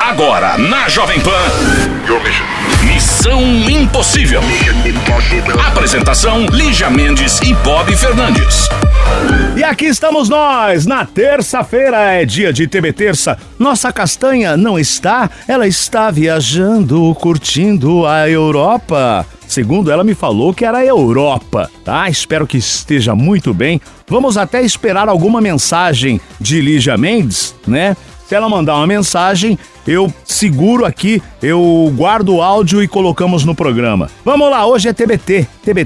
Agora, na Jovem Pan, Missão Impossível. Apresentação, Lígia Mendes e Bob Fernandes. E aqui estamos nós, na terça-feira, é dia de TV Terça. Nossa castanha não está, ela está viajando, curtindo a Europa. Segundo ela me falou que era a Europa, tá? Espero que esteja muito bem. Vamos até esperar alguma mensagem de Lígia Mendes, né? Se ela mandar uma mensagem, eu seguro aqui, eu guardo o áudio e colocamos no programa. Vamos lá, hoje é TBT,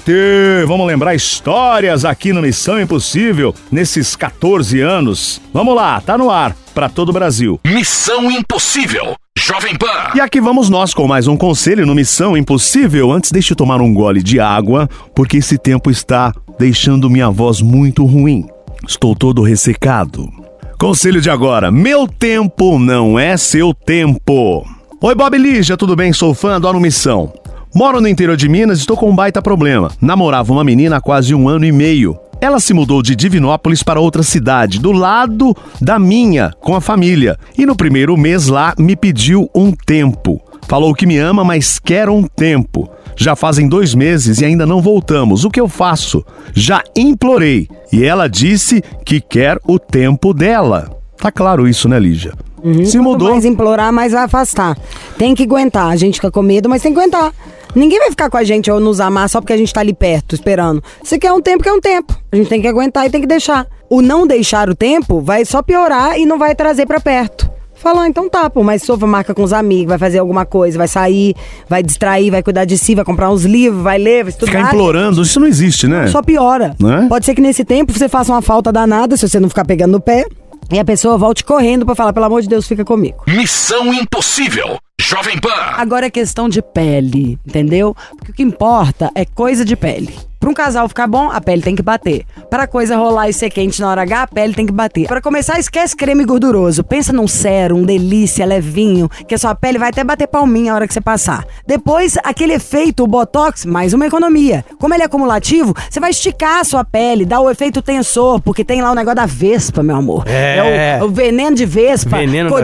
vamos lembrar histórias aqui no Missão Impossível, nesses 14 anos. Vamos lá, tá no ar, pra todo o Brasil. Missão Impossível, Jovem Pan. E aqui vamos nós com mais um conselho no Missão Impossível. Antes, deixe eu tomar um gole de água, porque esse tempo está deixando minha voz muito ruim. Estou todo ressecado. Conselho de agora, meu tempo não é seu tempo. Oi, Bob e Lígia, tudo bem? Sou fã, adoro Missão. Moro no interior de Minas e estou com um baita problema. Namorava uma menina há quase 1 ano e meio. Ela se mudou de Divinópolis para outra cidade, do lado da minha, com a família. E no primeiro mês lá, me pediu um tempo. Falou que me ama, mas quer um tempo. Já fazem 2 meses e ainda não voltamos. O que eu faço? Já implorei. E ela disse que quer o tempo dela. Tá claro isso, né, Lígia? Se mudou. Quanto mais implorar, mais vai afastar. Tem que aguentar. A gente fica com medo, mas tem que aguentar. Ninguém vai ficar com a gente ou nos amar só porque a gente tá ali perto, esperando. Se quer um tempo, quer um tempo. A gente tem que aguentar e tem que deixar. O não deixar o tempo vai só piorar e não vai trazer pra perto. Falou, então tá, pô, mas sofra, marca com os amigos, vai fazer alguma coisa, vai sair, vai distrair, vai cuidar de si, vai comprar uns livros, vai ler, vai estudar. Ficar implorando, isso não existe, né? Só piora. Né? Pode ser que nesse tempo você faça uma falta danada, se você não ficar pegando no pé, e a pessoa volte correndo pra falar, pelo amor de Deus, fica comigo. Missão Impossível, Jovem Pan. Agora é questão de pele, entendeu? Porque o que importa é coisa de pele. Pra um casal ficar bom, a pele tem que bater. Pra coisa rolar e ser quente na hora H, a pele tem que bater. Pra começar, esquece creme gorduroso. Pensa num sérum, delícia, levinho, que a sua pele vai até bater palminha a hora que você passar. Depois, aquele efeito, o Botox, mais uma economia. Como ele é acumulativo, você vai esticar a sua pele, dar o efeito tensor, porque tem lá o negócio da vespa, meu amor. É o veneno de vespa,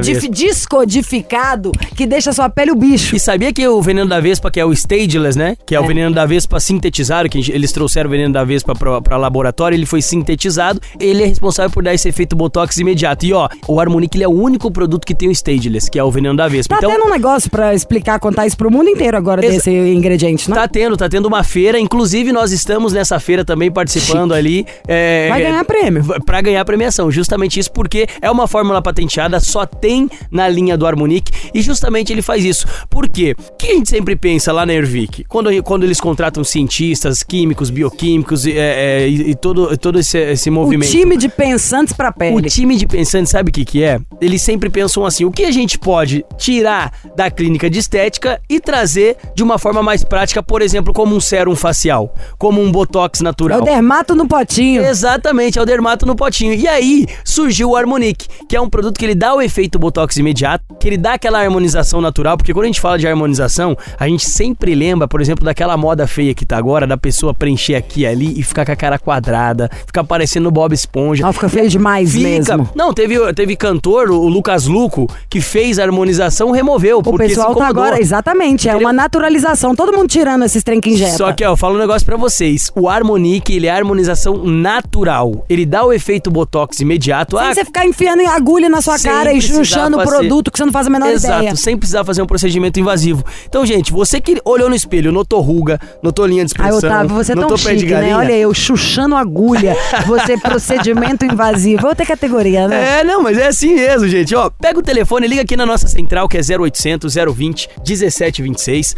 descodificado, que deixa a sua pele o bicho. E sabia que o veneno da vespa, que é o Stageless, né? Que é o veneno da vespa sintetizado, que eles trouxeram o veneno da vespa pra laboratório, ele foi sintetizado, ele é responsável por dar esse efeito Botox imediato. E ó, o Harmonic, ele é o único produto que tem o Stageless, que é o veneno da vespa. Tá tendo um negócio pra explicar, contar isso pro mundo inteiro agora desse ingrediente, né? Tá tendo uma feira, inclusive nós estamos nessa feira também participando ali. Vai ganhar prêmio. Pra ganhar premiação, justamente isso, porque é uma fórmula patenteada, só tem na linha do Harmonic, e justamente ele faz isso. Por quê? O que a gente sempre pensa lá na Ervic? Quando eles contratam cientistas, químicos, bioquímicos e todo esse movimento. O time de pensantes pra pele. O time de pensantes, sabe o que é? Eles sempre pensam assim, o que a gente pode tirar da clínica de estética e trazer de uma forma mais prática, por exemplo, como um sérum facial, como um botox natural. É o dermato no potinho. Exatamente, é o dermato no potinho. E aí surgiu o Harmonic, que é um produto que ele dá o efeito botox imediato, que ele dá aquela harmonização natural, porque quando a gente fala de harmonização, a gente sempre lembra, por exemplo, daquela moda feia que tá agora, da pessoa preencher aqui e ali e ficar com a cara quadrada, ficar parecendo Bob Esponja. Não, fica feio demais mesmo. Não, teve cantor, o Lucas Luco, que fez a harmonização, removeu. O pessoal tá agora, exatamente, é uma naturalização, todo mundo tirando esses trem que injeta. Só que, ó, eu falo um negócio pra vocês, o Harmonic, ele é a harmonização natural, ele dá o efeito botox imediato. Sem você ficar enfiando agulha na sua cara e chuchando o produto que você não faz a menor ideia. Exato, sem precisar fazer um procedimento invasivo. Então, gente, você que olhou no espelho, notou ruga, notou linha de expressão, Otávio, você é tão chique, né? Olha, eu chuchando agulha, você procedimento invasivo, outra categoria, né? Não, mas é assim mesmo, gente. Ó, pega o telefone, liga aqui na nossa central, que é 0800 020 1726,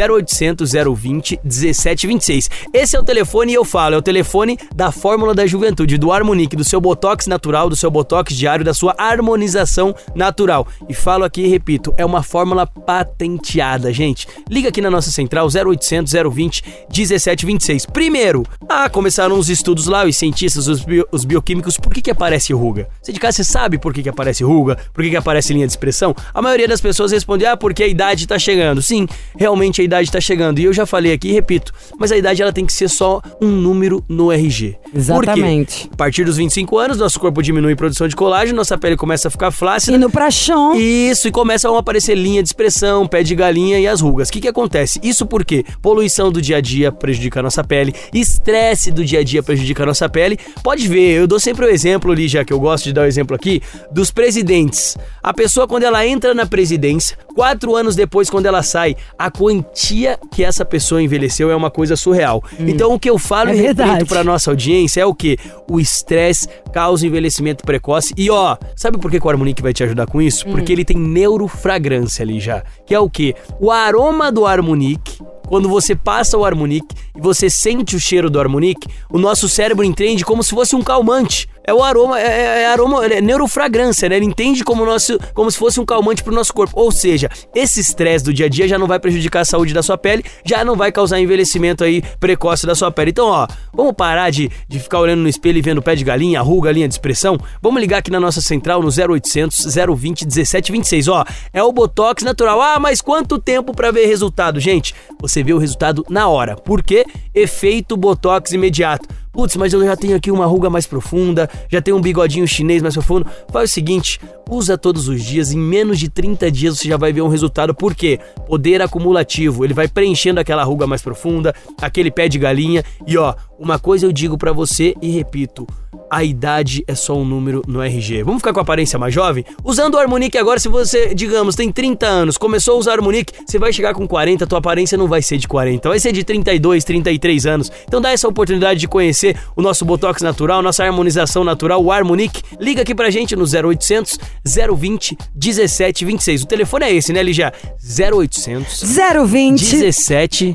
0800 020 1726. Esse é o telefone e eu falo, é o telefone da Fórmula da Juventude, do Harmonic, do seu botox natural, do seu botox diário, da sua harmonização natural. E falo aqui e repito, é uma fórmula patenteada, gente. Liga aqui na nossa central, 0800 020 1726. Primeiro, começaram os estudos lá, os cientistas, os bioquímicos, por que aparece ruga? Você de casa, você sabe por que aparece ruga? Por que aparece linha de expressão? A maioria das pessoas responde, porque a idade tá chegando. Sim, realmente a idade tá chegando. E eu já falei aqui e repito, mas a idade ela tem que ser só um número no RG. Exatamente. Por quê? A partir dos 25 anos, nosso corpo diminui a produção de colágeno, nossa pele começa a ficar flácida. Indo pra chão. Isso, e começam a aparecer linha de expressão, pé de galinha e as rugas. O que acontece? Isso porque poluição do dia a dia prejudica a nossa pele, estresse do dia a dia prejudica a nossa pele. Pode ver, eu dou sempre o exemplo ali, já que eu gosto de dar o exemplo aqui, dos presidentes. A pessoa, quando ela entra na presidência, 4 anos depois, quando ela sai, a quantia que essa pessoa envelheceu é uma coisa surreal. Então, o que eu falo e repito pra nossa audiência é o quê? O estresse causa envelhecimento precoce. E sabe por que o Harmonique vai te ajudar com isso? Porque ele tem neurofragrância ali já. Que é o quê? O aroma do Harmonique. Quando você passa o Harmonique e você sente o cheiro do Harmonique, o nosso cérebro entende como se fosse um calmante. É o aroma, é neurofragrância, né? Ele entende como se fosse um calmante pro nosso corpo. Ou seja, esse estresse do dia a dia já não vai prejudicar a saúde da sua pele, já não vai causar envelhecimento aí precoce da sua pele. Então, vamos parar de ficar olhando no espelho e vendo pé de galinha, ruga, linha de expressão. Vamos ligar aqui na nossa central no 0800 020 1726. É o Botox natural. Mas quanto tempo pra ver resultado? Gente, você vê o resultado na hora. Por quê? Efeito Botox imediato. Putz, mas eu já tenho aqui uma ruga mais profunda, já tenho um bigodinho chinês mais profundo. Faz o seguinte, usa todos os dias, em menos de 30 dias você já vai ver um resultado. Por quê? Poder acumulativo, ele vai preenchendo aquela ruga mais profunda, aquele pé de galinha. E uma coisa eu digo pra você e repito, a idade é só um número no RG. Vamos ficar com a aparência mais jovem? Usando o Harmonique agora, se você, digamos, tem 30 anos, começou a usar o Harmonique, você vai chegar com 40, tua aparência não vai ser de 40, vai ser de 32, 33 anos. Então dá essa oportunidade de conhecer o nosso Botox natural, nossa harmonização natural, o Harmonique. Liga aqui pra gente no 0800 020 1726. O telefone é esse, né, Lígia? 0800 020 17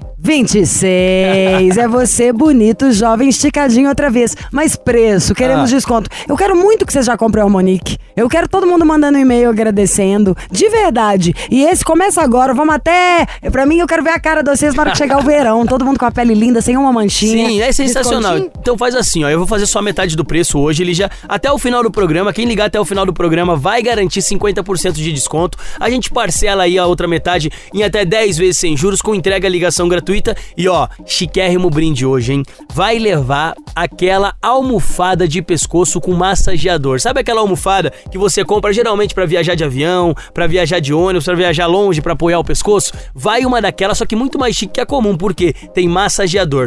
26. É você, bonito, jovem, esticadinho outra vez. Mas preço, queremos desconto. Eu quero muito que você já compre o Harmonique. Eu quero todo mundo mandando um e-mail agradecendo. De verdade. E esse começa agora, vamos até... Pra mim, eu quero ver a cara de vocês na hora que chegar o verão. Todo mundo com a pele linda, sem uma manchinha. Sim, é sensacional. Então faz assim, eu vou fazer só metade do preço hoje, ele já... Até o final do programa, quem ligar até o final do programa vai garantir 50% de desconto. A gente parcela aí a outra metade em até 10 vezes sem juros, com entrega e ligação gratuita. E chiquérrimo brinde hoje, hein? Vai levar aquela almofada de pescoço com massageador. Sabe aquela almofada que você compra geralmente pra viajar de avião, pra viajar de ônibus, pra viajar longe, pra apoiar o pescoço? Vai uma daquelas, só que muito mais chique que a comum, porque tem massageador.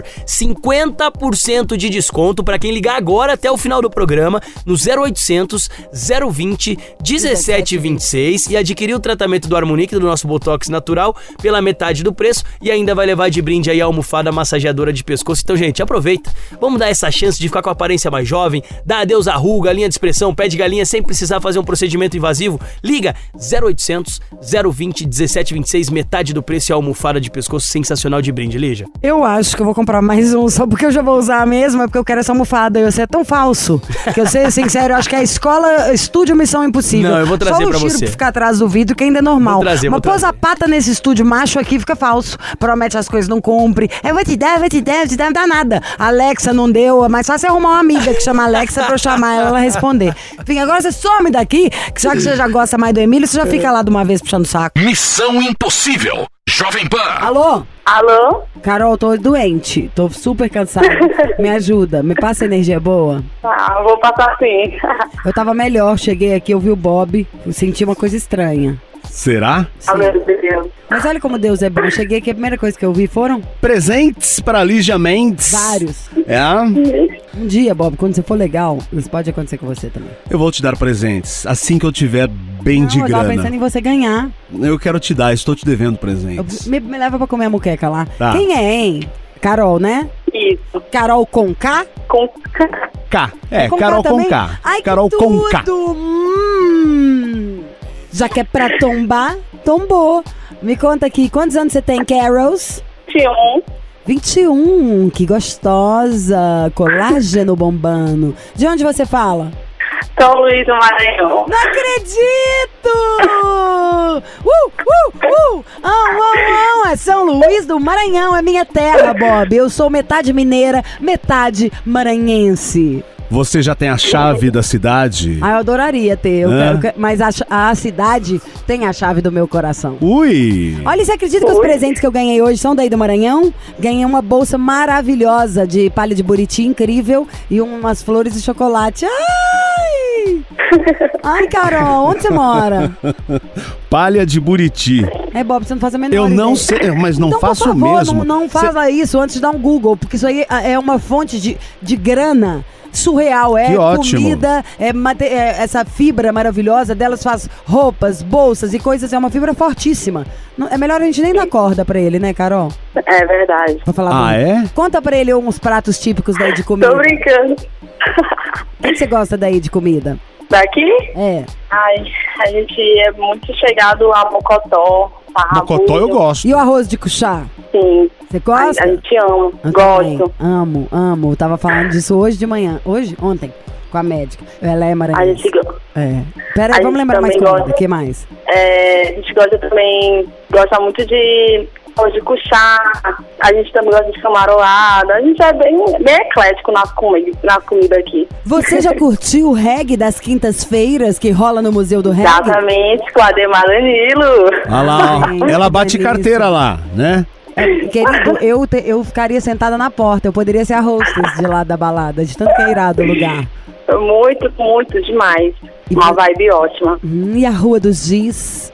50% de desconto pra quem ligar agora até o final do programa no 0800 020 1726 e adquirir o tratamento do Harmonique do nosso Botox natural pela metade do preço e ainda vai levar de brinde aí a almofada massageadora de pescoço. Então, gente, aproveita. Vamos dar essa chance de ficar com a aparência mais jovem, dar adeus à ruga, linha de expressão, pé de galinha, sem precisar fazer um procedimento invasivo. Liga 0800 020 1726, metade do preço e a almofada de pescoço sensacional de brinde, Lígia. Eu acho que eu vou comprar mais um, só porque eu já vou usar a mesma, porque eu quero essa almofada. Você é tão falso, que eu sei, sincero, eu acho que a escola Estúdio Missão Impossível. Não, eu vou trazer pra você. Só pra ficar atrás do vidro, que ainda é normal. Mas pôs a pata nesse estúdio macho aqui, fica falso. Promete as coisas, não cumpre. Eu vou te dar, não dá nada. A Alexa não deu, mas só você arrumar uma amiga que chama Alexa pra eu chamar ela responder. Enfim, agora você some daqui, que já que você já gosta mais do Emílio, você já fica lá de uma vez puxando o saco. Missão Impossível, Jovem Pan. Alô? Alô? Carol, tô doente, tô super cansada. Me ajuda, me passa energia boa. Vou passar sim. Eu tava melhor, cheguei aqui, eu vi o Bob, eu senti uma coisa estranha. Será? Meu Deus. Mas olha como Deus é bom. Eu cheguei aqui, a primeira coisa que eu vi foram... Presentes para Lígia Mendes. Vários. Um dia, Bob, quando você for legal, isso pode acontecer com você também. Eu vou te dar presentes assim que eu tiver bem de grana. Eu tava pensando em você ganhar. Eu quero te dar, estou te devendo presentes. Me leva pra comer a muqueca lá. Tá. Quem é, hein? Carol, né? Isso. Carol com K? Com K. Com Carol K com também? K. Ai, Carol que com K. Já que é pra tombar, tombou. Me conta aqui, quantos anos você tem, Carols? 21, que gostosa. Colágeno bombando. De onde você fala? São Luís do Maranhão. Não acredito! É São Luís Luís do Maranhão é minha terra, Bob. Eu sou metade mineira, metade maranhense. Você já tem a chave da cidade? Ah, eu adoraria ter, mas a cidade tem a chave do meu coração. Ui! Olha, você acredita que os presentes que eu ganhei hoje são daí do Maranhão? Ganhei uma bolsa maravilhosa de palha de buriti, incrível, e umas flores de chocolate. Ai! Ai, Carol, onde você mora? Palha de buriti. É, Bob, você não faz a menor Eu ideia. não sei, mas não Então, faço por favor, mesmo. Não faça isso antes de dar um Google, porque isso aí é uma fonte de grana surreal. É Que ótimo. comida, essa fibra maravilhosa delas faz roupas, bolsas e coisas. É uma fibra fortíssima. É melhor a gente nem dar corda pra ele, né, Carol? É verdade. Pra falar Ah, muito. é? Conta pra ele uns pratos típicos daí de comida. Tô brincando. O que você gosta daí de comida? Daqui? É. Ai, a gente é muito chegado a mocotó. Mocotó eu gosto. E o arroz de cuchá? Sim. Você gosta? A gente ama. Eu também. Gosto. Amo. Eu tava falando disso hoje de manhã. Ontem, com a médica. Ela é A maranhense. gente gosta. É. Pera A aí, vamos gente lembrar mais também comida. O gosta. que mais? A gente gosta também. Gosta muito de arroz de cuchá. A gente também gosta de camaroada. A gente é bem eclético na comida aqui. Você já curtiu o reggae das quintas-feiras que rola no Museu do Reggae? Exatamente, com a Ademar Danilo. Olha lá, ó. Gente, Ela bate delícia. carteira lá, né? Querido, eu ficaria sentada na porta. Eu poderia ser a hostess de lá da balada, de tanto que é irado o lugar. Muito, muito demais. E Uma você- vibe ótima. E a Rua dos Giz?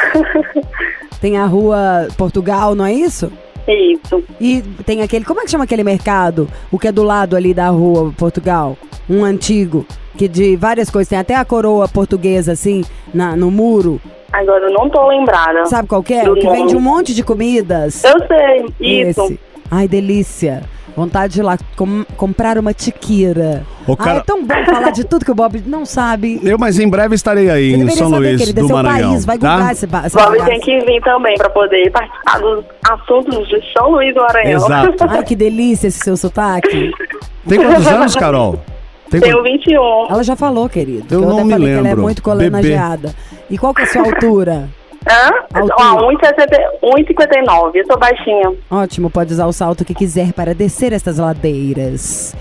Tem a Rua Portugal, não é isso? Isso. E tem aquele, como é que chama aquele mercado? O que é do lado ali da Rua Portugal? Um antigo, que de várias coisas. Tem até a coroa portuguesa, assim, no muro. Agora eu não tô lembrada. Sabe qual que é? Do O que vende um nome. monte de comidas. Eu sei, isso. Esse. Ai, delícia. Vontade de ir lá comprar uma tiqueira. Ô, cara- Ai, é tão bom falar de tudo que o Bob não sabe. Mas em breve estarei aí Você em deveria São saber, Luís querida, do seu Maranhão, país. Vai tá? googar esse Bob bagaço. tem que vir também pra poder participar dos assuntos de São Luís do Maranhão. Exato. Ai, que delícia esse seu sotaque. Tem quantos anos, Carol? Tenho 21. Ela já falou, querido. Eu que não até me falei que ela é lembro. muito colenageada. E qual que é a sua altura? Hã? Altura. 1,59. Eu sou baixinha. Ótimo, pode usar o salto que quiser para descer estas ladeiras.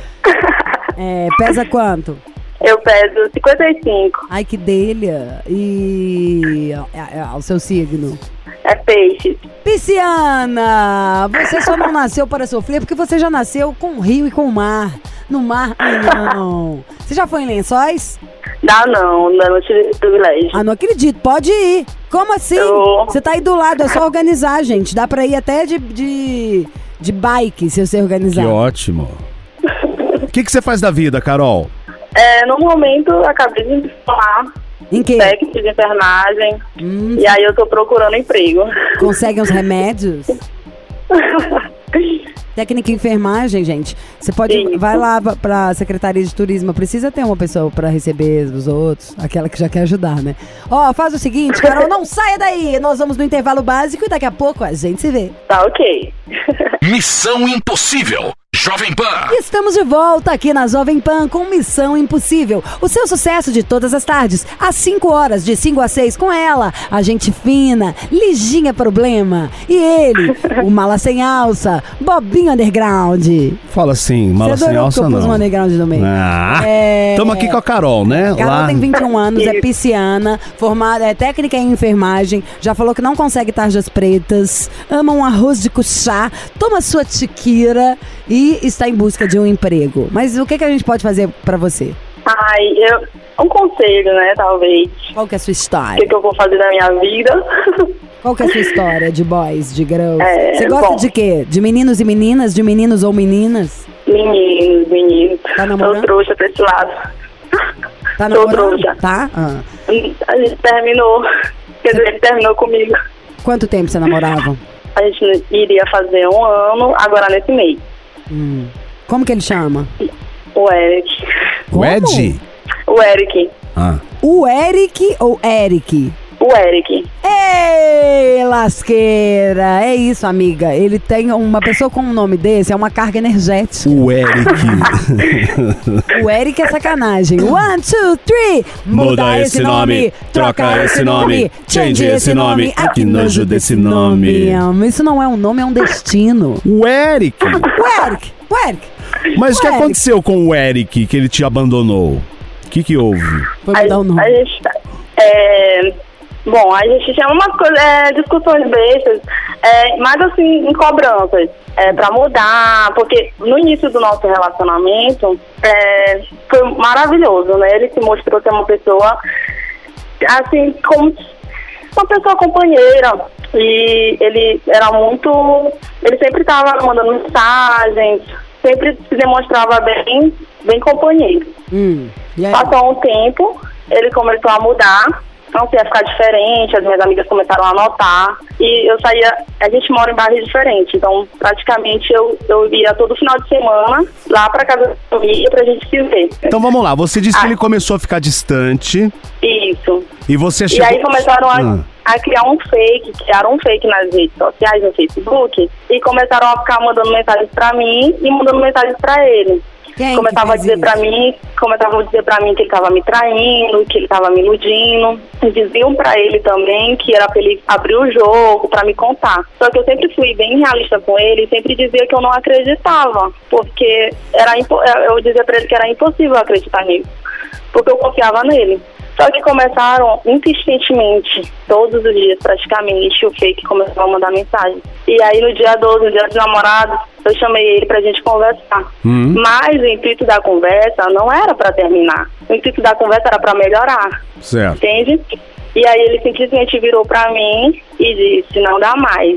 Pesa quanto? Eu peso 55. Ai, que delha. E o seu signo? É peixe. Pisciana, você só não nasceu para sofrer porque você já nasceu com o rio e com o mar. No mar, não. Você já foi em Lençóis? Não tive esse privilégio. Ah, não acredito. Pode ir. Como assim? Eu- Você tá aí do lado, é só organizar, gente. Dá pra ir até de bike, se você organizar. Que ótimo. O que você faz da vida, Carol? No momento, eu acabei de falar Em quê? técnico de enfermagem. E aí eu tô procurando emprego. Consegue uns remédios? Técnica em enfermagem, gente. Você pode. Sim. Vai lá pra Secretaria de Turismo. Precisa ter uma pessoa pra receber os outros. Aquela que já quer ajudar, né? Ó, faz o seguinte, Carol, não saia daí. Nós vamos no intervalo básico e daqui a pouco a gente se vê. Tá ok. Missão Impossível. Jovem Pan. Estamos de volta aqui na Jovem Pan com Missão Impossível. O seu sucesso de todas as tardes, às 5 horas, de 5 a 6, com ela, a gente fina, Liginha Problema. E ele, o Mala Sem Alça, Bobinho Underground. Fala assim, mala Você sem adorou que alça eu pus um não. underground no meio. Ah, Tamo aqui com a Carol, né? Carol tem 21 anos, é Isso. pisciana, formada, é técnica em enfermagem, já falou que não consegue tarjas pretas, ama um arroz de cuchá, toma sua tiquira e está em busca de um emprego. Mas o que a gente pode fazer pra você? Um conselho, né, talvez. Qual que é a sua O história? que eu vou fazer da minha vida? Qual que é a sua história de boys, de girls? É, Você gosta bom. de quê? De meninos e meninas? De meninos ou meninas? Meninos. Tá namorando? Tô trouxa pra esse lado. Tá Tô namorando? trouxa. Tá? Ah. A gente terminou. Quer dizer, ele terminou comigo. Quanto tempo você namorava? A gente iria fazer 1 ano, agora nesse mês. Como que ele chama? O Eric. O Como? Ed? O Eric. Ah. O Eric ou Eric? O Eric. Ei, lasqueira! É isso, amiga. Ele tem uma pessoa com um nome desse, é uma carga energética. O Eric. O Eric é sacanagem. 1, 2, 3. Muda esse nome, troca esse nome, change esse nome. Ai, que nojo desse nome. Isso não é um nome, é um destino. O Eric. O Eric. O Eric. Mas o que aconteceu com o Eric, que ele te abandonou? O que houve? Vou mudar o nome. A gente... Bom, a gente tinha umas coisas, discussões bestas, mas assim, em cobranças, pra mudar, porque no início do nosso relacionamento, foi maravilhoso, né? Ele se mostrou ser uma pessoa, assim, como uma pessoa companheira, e ele era muito, ele sempre estava mandando mensagens, sempre se demonstrava bem companheiro. Passou um tempo, ele começou a mudar, não ia ficar diferente, as minhas amigas começaram a notar, e eu saía, a gente mora em bairros diferentes, então praticamente eu ia todo final de semana lá pra casa da família pra gente se ver. Então vamos lá, você disse que ele começou a ficar distante. Isso. E você chegou... E aí começaram a criar criaram um fake nas redes sociais, no Facebook, e começaram a ficar mandando mensagens pra mim e mandando mensagens pra ele. Começavam a dizer pra mim que ele tava me traindo, que ele tava me iludindo. E diziam pra ele também que era pra ele abrir o jogo, pra me contar. Só que eu sempre fui bem realista com ele e sempre dizia que eu não acreditava. Porque eu dizia pra ele que era impossível acreditar nisso. Porque eu confiava nele. Só que começaram insistentemente, todos os dias praticamente, o fake começou a mandar mensagem. E aí no dia 12, no dia dos namorados, eu chamei ele pra gente conversar. Mas o intuito da conversa não era pra terminar. O intuito da conversa era pra melhorar. Certo. Entende? E aí ele simplesmente virou pra mim e disse, não dá mais.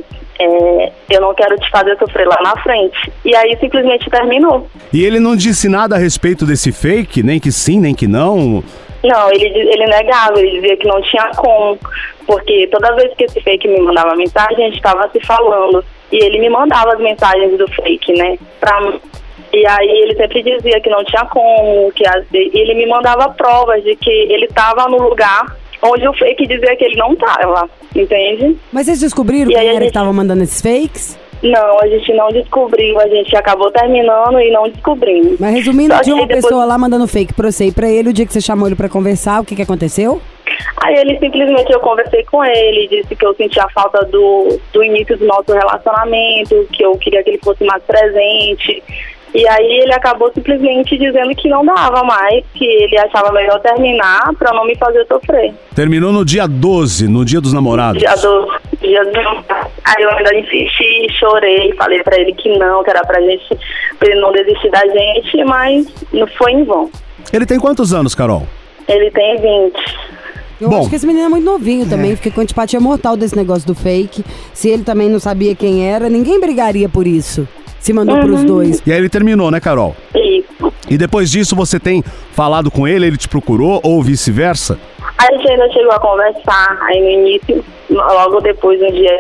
Eu não quero te fazer sofrer lá na frente. E aí simplesmente terminou. E ele não disse nada a respeito desse fake? Nem que sim, nem que não? Não, ele negava, ele dizia que não tinha como, porque toda vez que esse fake me mandava mensagem, a gente estava se falando, e ele me mandava as mensagens do fake, né, pra mim. E aí ele sempre dizia que não tinha como, e ele me mandava provas de que ele estava no lugar onde o fake dizia que ele não estava, entende? Mas vocês descobriram quem era que estava mandando esses fakes? Não, a gente não descobriu, a gente acabou terminando e não descobrimos. Mas resumindo, tinha uma pessoa lá mandando fake pra você e pra ele, o dia que você chamou ele pra conversar, o que aconteceu? Aí ele simplesmente, eu conversei com ele, disse que eu sentia falta do início do nosso relacionamento, que eu queria que ele fosse mais presente. E aí ele acabou simplesmente dizendo que não dava mais, que ele achava melhor terminar pra não me fazer sofrer. Terminou no dia 12, no dia dos namorados. Dia dos namorados. Aí eu ainda insisti, chorei, falei pra ele que era pra ele não desistir da gente, mas não foi em vão. Ele tem quantos anos, Carol? Ele tem 20. Eu acho que esse menino é muito novinho também, fiquei com antipatia mortal desse negócio do fake. Se ele também não sabia quem era, ninguém brigaria por isso. Se mandou pros dois. E aí ele terminou, né, Carol? Isso. E depois disso você tem falado com ele te procurou ou vice-versa? A gente ainda chegou a conversar, aí no início, logo depois, um dia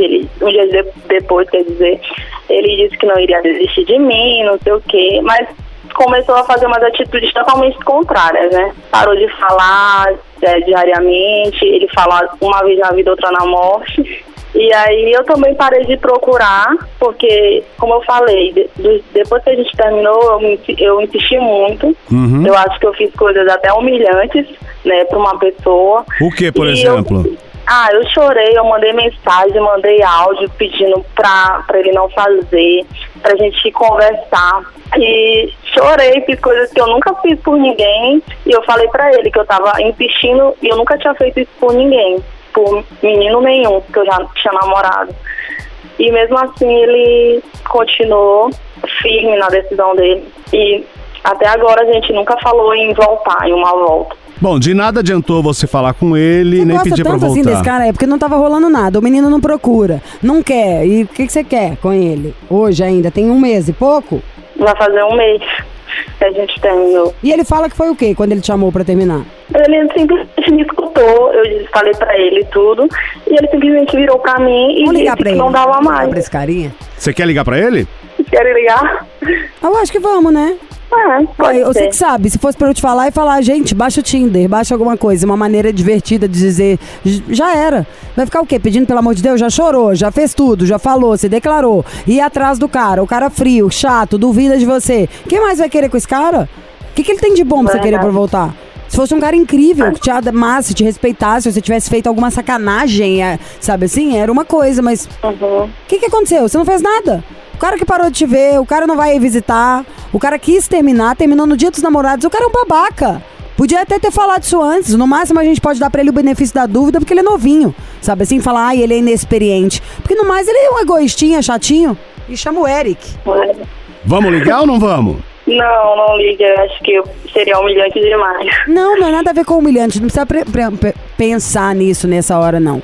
depois, quer dizer, ele disse que não iria desistir de mim, não sei o quê, mas começou a fazer umas atitudes totalmente contrárias, né? Parou de falar diariamente, ele fala uma vez na vida, outra na morte. E aí eu também parei de procurar, porque, como eu falei, depois que a gente terminou, eu insisti muito. Eu acho que eu fiz coisas até humilhantes, né, pra uma pessoa. O que, por exemplo? Eu chorei, eu mandei mensagem, mandei áudio pedindo pra ele não fazer, pra gente conversar. E chorei, fiz coisas que eu nunca fiz por ninguém. E eu falei pra ele que eu tava insistindo e eu nunca tinha feito isso por ninguém. Por menino nenhum, que eu já tinha namorado. E mesmo assim ele continuou firme na decisão dele. E até agora a gente nunca falou em voltar, em uma volta. Bom, de nada adiantou você falar com ele, você nem pedir pra voltar. Assim desse cara, porque não tava rolando nada. O menino não procura, não quer. E o que você quer com ele? Hoje ainda, tem 1 mês e pouco? Vai fazer 1 mês que a gente terminou. E ele fala que foi o quê quando ele te chamou pra terminar? Ele simplesmente me escutou, eu falei pra ele tudo, e ele simplesmente virou pra mim e disse que não dava mais. Pra esse carinha? Você quer ligar pra ele? Quer ligar? Eu acho que vamos, né? Você que sabe, se fosse pra eu te falar e falar, gente, baixa o Tinder, baixa alguma coisa, uma maneira divertida de dizer, já era. Vai ficar o quê? Pedindo pelo amor de Deus? Já chorou, já fez tudo, já falou, se declarou, ir atrás do cara, o cara frio, chato, duvida de você. Quem mais vai querer com esse cara? O que ele tem de bom pra você querer pra voltar? Se fosse um cara incrível, que te amasse, te respeitasse, se você tivesse feito alguma sacanagem, sabe assim, era uma coisa, mas o que aconteceu? Você não fez nada. O cara que parou de te ver, o cara não vai visitar, o cara quis terminar, terminou no dia dos namorados, o cara é um babaca. Podia até ter falado isso antes, no máximo a gente pode dar pra ele o benefício da dúvida porque ele é novinho, sabe assim, falar, ele é inexperiente. Porque no mais ele é um egoístinha, chatinho, e chama o Eric. Vamos ligar ou não vamos? Não liga, acho que seria humilhante demais. Não é nada a ver com humilhante, não precisa pensar nisso nessa hora, não.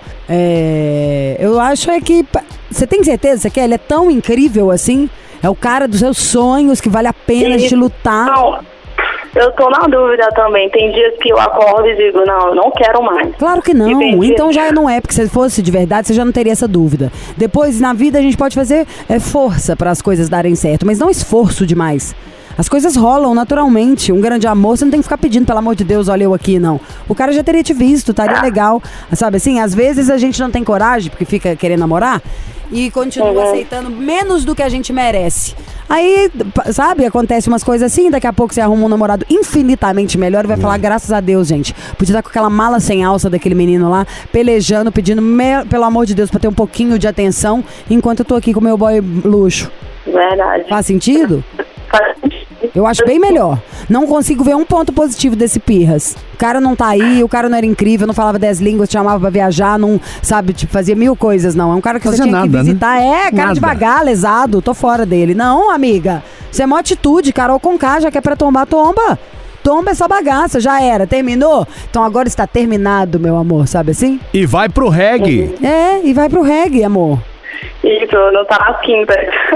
Eu acho que... Você tem certeza que ele é tão incrível assim? É o cara dos seus sonhos que vale a pena de lutar? Não, eu tô na dúvida também. Tem dias que eu acordo e digo, não, eu não quero mais. Claro que não, então já não é, porque se fosse de verdade, você já não teria essa dúvida. Depois, na vida, a gente pode fazer força para as coisas darem certo, mas não esforço demais. As coisas rolam naturalmente. Um grande amor, você não tem que ficar pedindo, pelo amor de Deus, olha eu aqui, não. O cara já teria te visto, estaria legal. Sabe assim, às vezes a gente não tem coragem, porque fica querendo namorar, e continua aceitando menos do que a gente merece. Aí, sabe, acontece umas coisas assim, daqui a pouco você arruma um namorado infinitamente melhor e vai falar, graças a Deus, gente. Podia estar com aquela mala sem alça daquele menino lá, pelejando, pedindo, pelo amor de Deus, pra ter um pouquinho de atenção, enquanto eu tô aqui com o meu boy luxo. Verdade. Faz sentido? Faz sentido. Eu acho bem melhor. Não consigo ver um ponto positivo desse Pirras. O cara não tá aí, o cara não era incrível, não falava 10 línguas, te chamava pra viajar, não, sabe, tipo, fazia 1000 coisas, não. É um cara que você tinha que visitar. Né? Cara devagar, lesado, tô fora dele. Não, amiga. Isso é mó atitude, Carol Conká, já que é pra tombar, tomba. Tomba essa bagaça, já era, terminou? Então agora está terminado, meu amor, sabe assim? E vai pro reggae. E vai pro reggae, amor. Isso, não tá na quinta.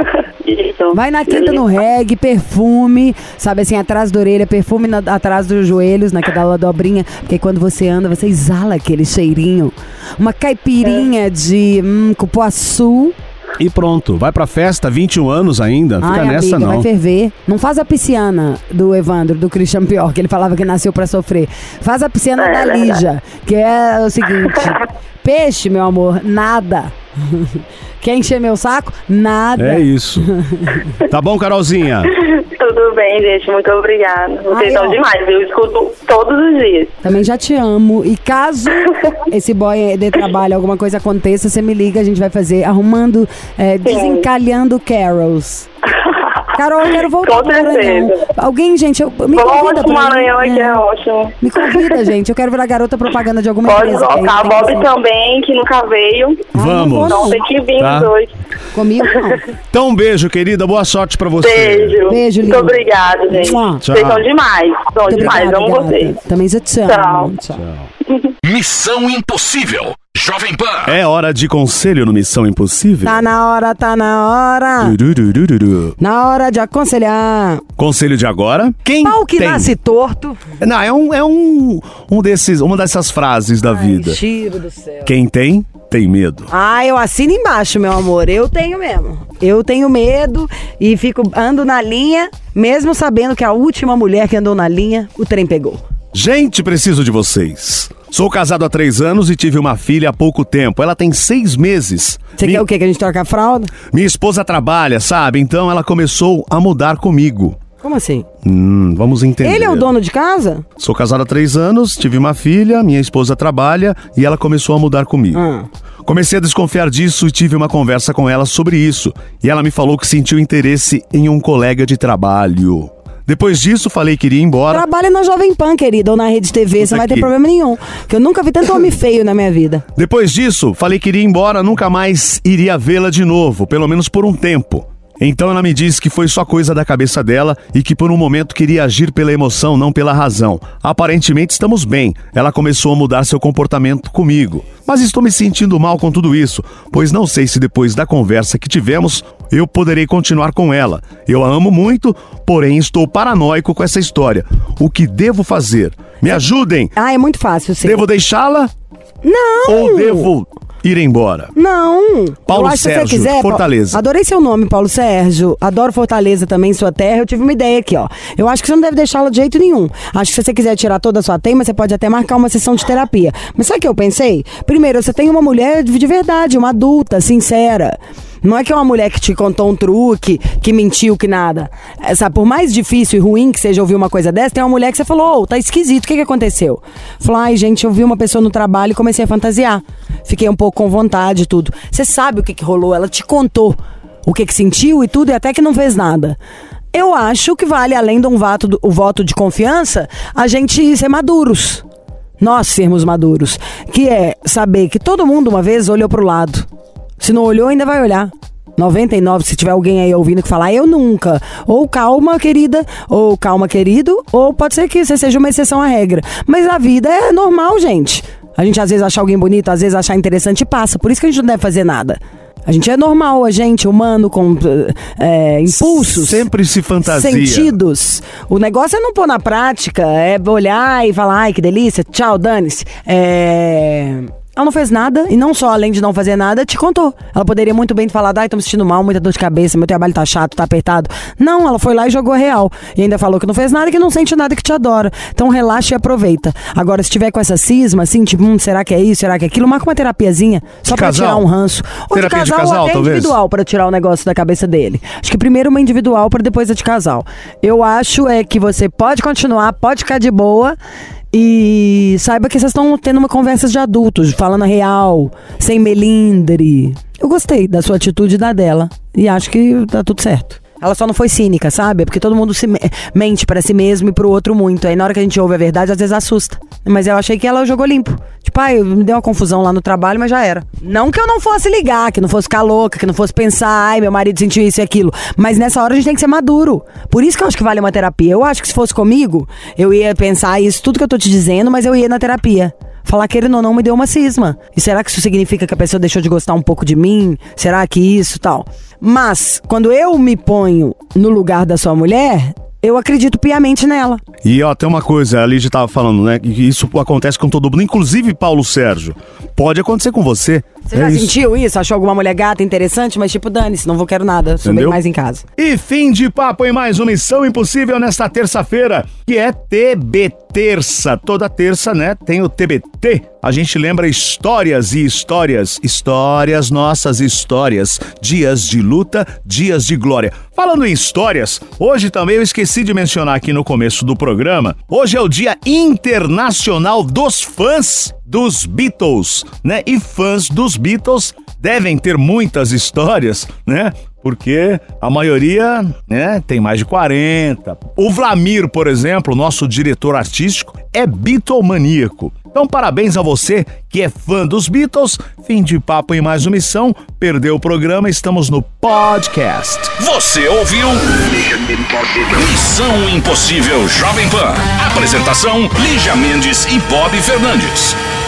Isso. Vai na quinta no reggae, perfume, sabe assim, atrás da orelha, perfume atrás dos joelhos, naquela dobrinha, porque quando você anda, você exala aquele cheirinho. Uma caipirinha de cupuaçu. E pronto, vai pra festa, 21 anos ainda, fica nessa amiga, não. Vai ferver. Não faz a pisciana do Evandro, do Christian Pior, que ele falava que nasceu pra sofrer. Faz a pisciana da Lígia, que é o seguinte, peixe, meu amor, nada. Quer encher meu saco? Nada. É isso. Tá bom, Carolzinha? Tudo bem, gente. Muito obrigada. Vocês são demais. Eu escuto todos os dias. Também já te amo. E caso esse boy de trabalho, alguma coisa aconteça, você me liga, a gente vai fazer arrumando, desencalhando carols. Carol, eu quero voltar com pro Maranhão. Alguém, gente, me convida pro Maranhão aqui, é ótimo. Me convida, gente. Eu quero virar garota propaganda de alguma empresa. Pode colocar. A Bob também, que nunca veio. Vamos. Então tem que vir os dois. Comigo, não. Então, um beijo, querida. Boa sorte pra você. Beijo, lindo. Muito obrigada, gente. Tchau. Vocês são demais. São demais. Amo vocês. Também já te amo. Tchau. Missão Impossível. Jovem Pan. É hora de conselho no Missão Impossível. Tá na hora. Na hora de aconselhar. Conselho de agora. Quem pau que tem? Nasce torto. Não, uma dessas frases da vida. Tiro do céu. Quem tem medo. Eu assino embaixo, meu amor. Eu tenho mesmo. Eu tenho medo e ando na linha, mesmo sabendo que a última mulher que andou na linha, o trem pegou. Gente, preciso de vocês. Sou casado há 3 anos e tive uma filha há pouco tempo. Ela tem 6 meses. Você quer o quê? Que a gente troca a fralda? Minha esposa trabalha, sabe? Então ela começou a mudar comigo. Como assim? Vamos entender. Ele é o dono de casa? Sou casado há 3 anos, tive uma filha, minha esposa trabalha e ela começou a mudar comigo. Comecei a desconfiar disso e tive uma conversa com ela sobre isso. E ela me falou que sentiu interesse em um colega de trabalho. Depois disso, falei que iria embora. Trabalha na Jovem Pan, querida, ou na Rede TV, você não vai ter problema nenhum. Que eu nunca vi tanto homem feio na minha vida. Depois disso, falei que iria embora, nunca mais iria vê-la de novo, pelo menos por um tempo. Então ela me disse que foi só coisa da cabeça dela e que por um momento queria agir pela emoção, não pela razão. Aparentemente estamos bem. Ela começou a mudar seu comportamento comigo. Mas estou me sentindo mal com tudo isso, pois não sei se depois da conversa que tivemos, eu poderei continuar com ela. Eu a amo muito, porém estou paranoico com essa história. O que devo fazer? Me ajudem! É muito fácil, sim. Devo deixá-la? Não! Ou devo ir embora. Não. Paulo eu acho Sérgio, que se você quiser, Fortaleza. Adorei seu nome, Paulo Sérgio. Adoro Fortaleza também, sua terra. Eu tive uma ideia aqui, ó. Eu acho que você não deve deixá-la de jeito nenhum. Acho que se você quiser tirar toda a sua teima, você pode até marcar uma sessão de terapia. Mas sabe o que eu pensei? Primeiro, você tem uma mulher de verdade, uma adulta, sincera. Não é que é uma mulher que te contou um truque, que mentiu, que nada. Sabe, por mais difícil e ruim que seja ouvir uma coisa dessa, tem uma mulher que você falou, tá esquisito, o que aconteceu? Falou, ai gente, eu vi uma pessoa no trabalho e comecei a fantasiar. Fiquei um pouco com vontade e tudo. Você sabe o que rolou, ela te contou o que sentiu e tudo, e até que não fez nada. Eu acho que vale, além de o voto de confiança, a gente ser maduros. Nós sermos maduros. Que é saber que todo mundo uma vez olhou pro lado. Se não olhou, ainda vai olhar. 99, se tiver alguém aí ouvindo que falar, eu nunca. Ou calma, querida, ou calma, querido, ou pode ser que você seja uma exceção à regra. Mas a vida é normal, gente. A gente às vezes acha alguém bonito, às vezes achar interessante e passa. Por isso que a gente não deve fazer nada. A gente é normal, a gente, humano, com impulsos. Sempre se fantasia. Sentidos. O negócio é não pôr na prática, é olhar e falar, ai, que delícia, tchau, dane-se. Ela não fez nada, e não só além de não fazer nada, te contou. Ela poderia muito bem te falar, ai, tô me sentindo mal, muita dor de cabeça, meu trabalho tá chato, tá apertado. Não, ela foi lá e jogou a real. E ainda falou que não fez nada, que não sente nada, que te adora. Então relaxa e aproveita. Agora, se tiver com essa cisma, assim, tipo, será que é isso, será que é aquilo, marca uma terapiazinha, só pra tirar um ranço. Ou terapia de casal, ou até talvez? Individual, pra tirar o negócio da cabeça dele. Acho que primeiro uma individual, pra depois a de casal. Eu acho que você pode continuar, pode ficar de boa. E saiba que vocês estão tendo uma conversa de adultos, falando a real, sem melindre. Eu gostei da sua atitude e da dela. E acho que tá tudo certo. Ela só não foi cínica, sabe? Porque todo mundo se mente pra si mesmo e pro outro muito. Aí na hora que a gente ouve a verdade, às vezes assusta. Mas eu achei que ela jogou limpo. Tipo, me deu uma confusão lá no trabalho, mas já era. Não que eu não fosse ligar, que não fosse ficar louca, que não fosse pensar, ai, meu marido sentiu isso e aquilo. Mas nessa hora a gente tem que ser maduro. Por isso que eu acho que vale uma terapia. Eu acho que se fosse comigo, eu ia pensar isso, tudo que eu tô te dizendo, mas eu ia na terapia. Falar que ele não me deu uma cisma. E será que isso significa que a pessoa deixou de gostar um pouco de mim? Será que isso tal? Mas, quando eu me ponho no lugar da sua mulher, eu acredito piamente nela. E ó, tem uma coisa, a Lígia tava falando, né? Que isso acontece com todo mundo, inclusive Paulo Sérgio. Pode acontecer com você. Você já sentiu isso? Achou alguma mulher gata interessante? Mas tipo, dane-se, não quero nada. Sou bem mais em casa. E fim de papo em mais uma Missão Impossível nesta terça-feira, que é TB Terça. Toda terça, né, tem o TBT. A gente lembra histórias e histórias. Histórias, nossas histórias. Dias de luta, dias de glória. Falando em histórias, hoje também eu esqueci de mencionar aqui no começo do programa. Hoje é o Dia Internacional dos Fãs dos Beatles, né? E fãs dos Beatles devem ter muitas histórias, né? Porque a maioria, né, tem mais de 40. O Vlamir, por exemplo, nosso diretor artístico, é Beatlemaníaco. Então, parabéns a você que é fã dos Beatles. Fim de papo em mais uma missão. Perdeu o programa, estamos no podcast. Você ouviu? Missão Impossível Jovem Pan. Apresentação, Lígia Mendes e Bob Fernandes.